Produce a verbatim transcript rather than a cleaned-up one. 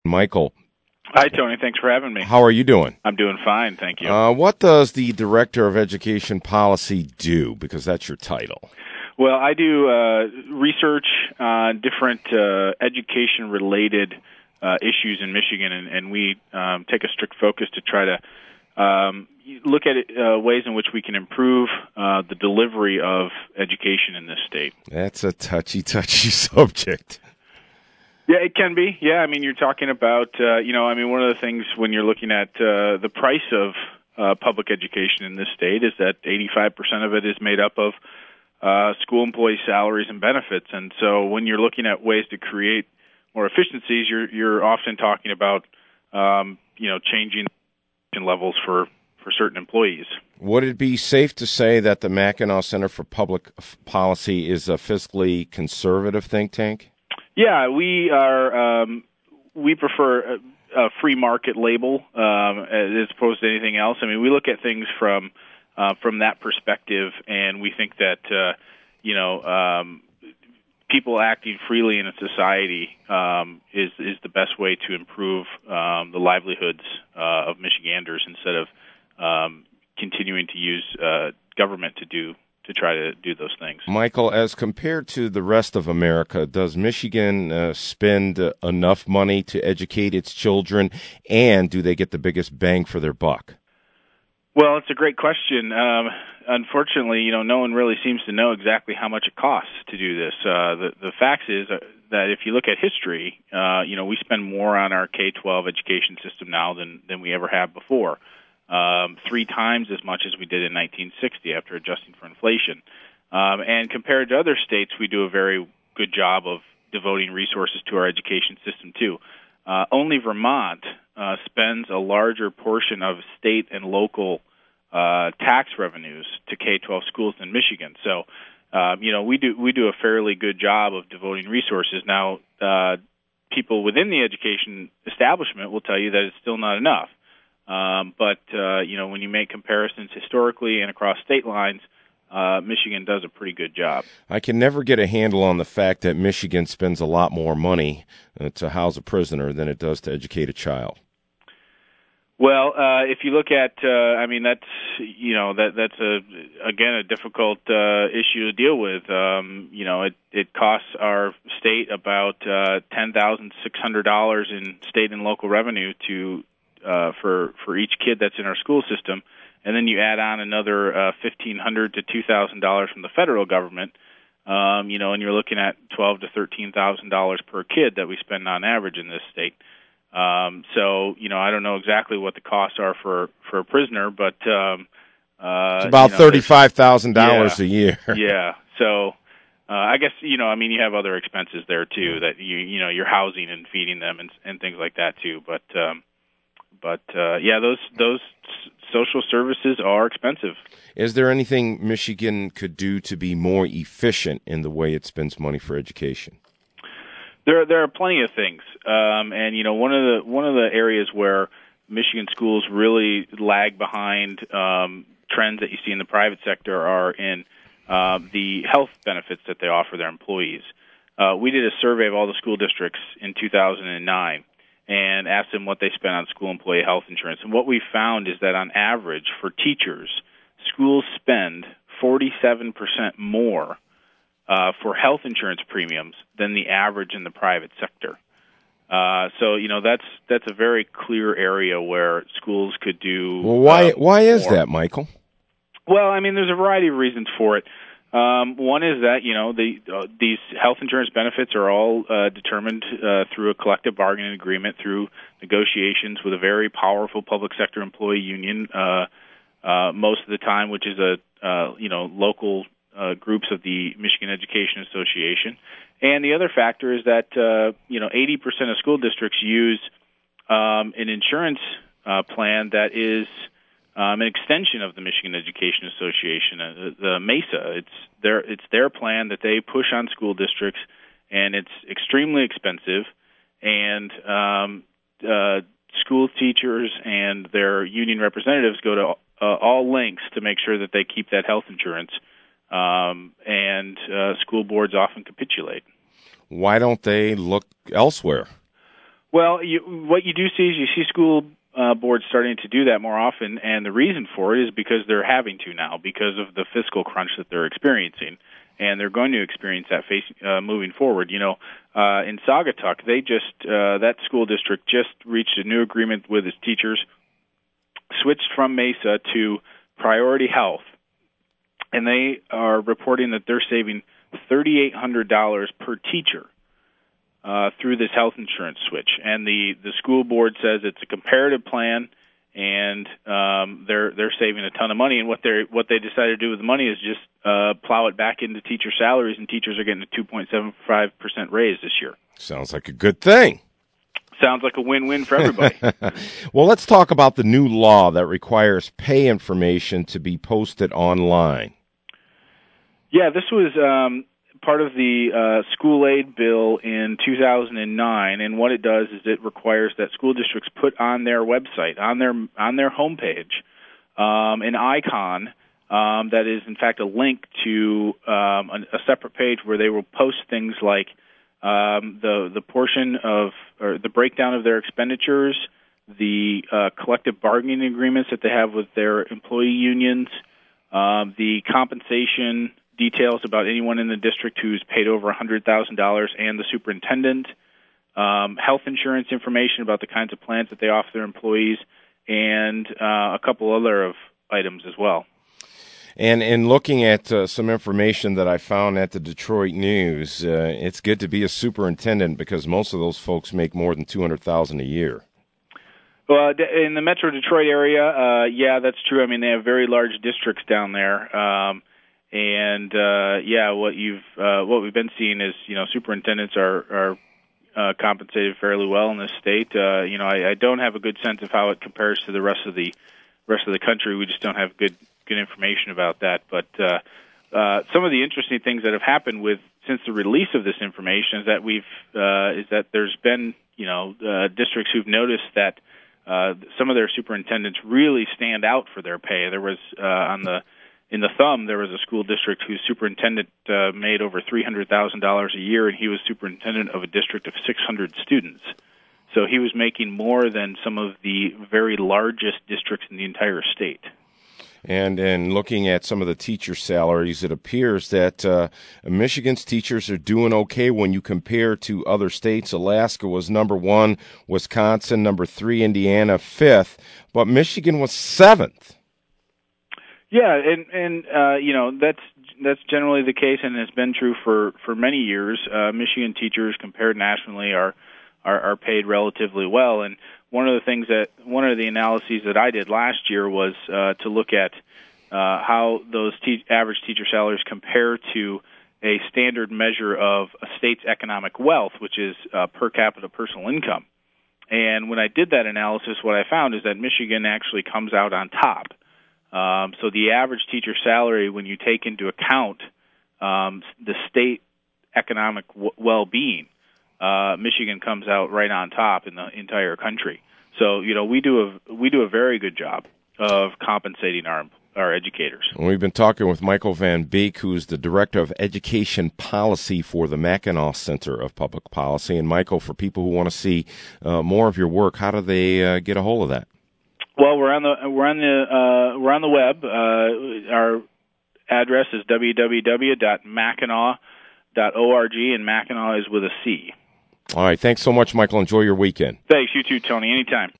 Michael. Hi, Tony. Thanks for having me. How are you doing? I'm doing fine, thank you. Uh, what does the Director of Education Policy do? Because that's your title. Well, I do uh, research on different uh, education-related uh, issues in Michigan, and, and we um, take a strict focus to try to um, look at it, uh, ways in which we can improve uh, the delivery of education in this state. That's a touchy, touchy subject. Yeah, it can be. Yeah, I mean, you're talking about, uh, you know, I mean, one of the things when you're looking at uh, the price of uh, public education in this state is that eighty-five percent of it is made up of uh, school employee salaries and benefits. And so when you're looking at ways to create more efficiencies, you're you're often talking about, um, you know, changing levels for, for certain employees. Would it be safe to say that the Mackinac Center for Public Policy is a fiscally conservative think tank? Yeah, we are. Um, we prefer a, a free market label um, as opposed to anything else. I mean, we look at things from uh, from that perspective, and we think that uh, you know um, people acting freely in a society um, is is the best way to improve um, the livelihoods uh, of Michiganders instead of um, continuing to use uh, government to do. to try to do those things. Michael, as compared to the rest of America, does Michigan uh, spend uh, enough money to educate its children, and do they get the biggest bang for their buck? Well, it's a great question. Um, unfortunately, you know, no one really seems to know exactly how much it costs to do this. Uh, the, the fact is that if you look at history, uh, you know, we spend more on our K twelve education system now than, than we ever have before. Um, three times as much as we did in nineteen sixty after adjusting for inflation. Um, and compared to other states, we do a very good job of devoting resources to our education system, too. Uh, only Vermont uh, spends a larger portion of state and local uh, tax revenues to K twelve schools than Michigan. So, um, you know, we do we do a fairly good job of devoting resources. Now, uh, people within the education establishment will tell you that it's still not enough. Um, but, uh, you know, when you make comparisons historically and across state lines, uh, Michigan does a pretty good job. I can never get a handle on the fact that Michigan spends a lot more money uh, to house a prisoner than it does to educate a child. Well, uh, if you look at, uh, I mean, that's, you know, that that's, a again, a difficult uh, issue to deal with. Um, you know, it, it costs our state about uh, ten thousand six hundred dollars in state and local revenue to Uh, for for each kid that's in our school system, and then you add on another uh, fifteen hundred to two thousand dollars from the federal government. Um, you know, and you're looking at twelve to thirteen thousand dollars per kid that we spend on average in this state. Um, so, you know, I don't know exactly what the costs are for for a prisoner, but um, uh, it's about you know, thirty-five thousand dollars yeah, a year. Yeah. So. Uh, I guess, you know, I mean, you have other expenses there too that you you know you're housing and feeding them and and things like that too, but. Um, But, uh, yeah, those those social services are expensive. Is there anything Michigan could do to be more efficient in the way it spends money for education? There there are plenty of things. Um, and, you know, one of the one of the areas where Michigan schools really lag behind um, trends that you see in the private sector are in uh, the health benefits that they offer their employees. Uh, we did a survey of all the school districts in two thousand nine. And asked them what they spent on school employee health insurance. And what we found is that on average, for teachers, schools spend forty-seven percent more uh, for health insurance premiums than the average in the private sector. Uh, so, you know, that's that's a very clear area where schools could do. Well, why uh, why is more. that, Michael? Well, I mean, there's a variety of reasons for it. Um, one is that, you know, the, uh, these health insurance benefits are all uh, determined uh, through a collective bargaining agreement, through negotiations with a very powerful public sector employee union uh, uh, most of the time, which is a, uh, you know, local uh, groups of the Michigan Education Association. And the other factor is that, uh, you know, eighty percent of school districts use um, an insurance uh, plan that is Um, an extension of the Michigan Education Association, uh, the, the MESA. It's their it's their plan that they push on school districts, and it's extremely expensive. And um, uh, school teachers and their union representatives go to uh, all lengths to make sure that they keep that health insurance. Um, and uh, school boards often capitulate. Why don't they look elsewhere? Well, you, what you do see is you see school uh, boards starting to do that more often, and the reason for it is because they're having to now because of the fiscal crunch that they're experiencing, and they're going to experience that face, uh, moving forward. You know, uh, in Saugatuck, they just uh, that school district just reached a new agreement with its teachers, switched from Mesa to Priority Health, and they are reporting that they're saving three thousand eight hundred dollars per teacher Uh, through this health insurance switch, and the, the school board says it's a comparative plan, and um, they're they're saving a ton of money. And what they what they decided to do with the money is just uh, plow it back into teacher salaries, and teachers are getting a two point seven five percent raise this year. Sounds like a good thing. Sounds like a win-win for everybody. Well, let's talk about the new law that requires pay information to be posted online. Yeah, this was um, part of the uh, school aid bill in two thousand nine, and what it does is it requires that school districts put on their website, on their on their homepage, um, an icon um, that is in fact a link to um, a, a separate page where they will post things like um, the the portion of or the breakdown of their expenditures, the uh, collective bargaining agreements that they have with their employee unions, um, the compensation details about anyone in the district who's paid over one hundred thousand dollars and the superintendent, um, health insurance information about the kinds of plans that they offer their employees, and uh, a couple other of items as well. And in looking at uh, some information that I found at the Detroit News, uh, it's good to be a superintendent because most of those folks make more than two hundred thousand dollars a year. Well, in the Metro Detroit area, uh, yeah, that's true. I mean, they have very large districts down there. Um, And uh, yeah, what you've uh, what we've been seeing is you know superintendents are are uh, compensated fairly well in this state. Uh, you know, I, I don't have a good sense of how it compares to the rest of the rest of the country. We just don't have good good information about that. But uh, uh, some of the interesting things that have happened with since the release of this information is that we've uh, is that there's been you know uh, districts who've noticed that uh, some of their superintendents really stand out for their pay. There was uh, on the In the Thumb, there was a school district whose superintendent uh, made over three hundred thousand dollars a year, and he was superintendent of a district of six hundred students. So he was making more than some of the very largest districts in the entire state. And in looking at some of the teacher salaries, it appears that uh, Michigan's teachers are doing okay when you compare to other states. Alaska was number one, Wisconsin number three, Indiana fifth, but Michigan was seventh. Yeah, and and uh, you know that's that's generally the case, and it's been true for, for many years. Uh, Michigan teachers, compared nationally, are, are are paid relatively well. And one of the things that one of the analyses that I did last year was uh, to look at uh, how those te- average teacher salaries compare to a standard measure of a state's economic wealth, which is uh, per capita personal income. And when I did that analysis, what I found is that Michigan actually comes out on top. Um, so the average teacher salary, when you take into account um, the state economic w- well-being, uh, Michigan comes out right on top in the entire country. So you know we do a we do a very good job of compensating our our educators. We've been talking with Michael Van Beek, who's the Director of Education Policy for the Mackinac Center of Public Policy. And Michael, for people who want to see uh, more of your work, how do they uh, get a hold of that? Well, we're on the we're on the uh, we're on the web. Uh, our address is w w w dot mackinac dot org, and Mackinac is with a C. All right. Thanks so much, Michael. Enjoy your weekend. Thanks. You too, Tony. Anytime.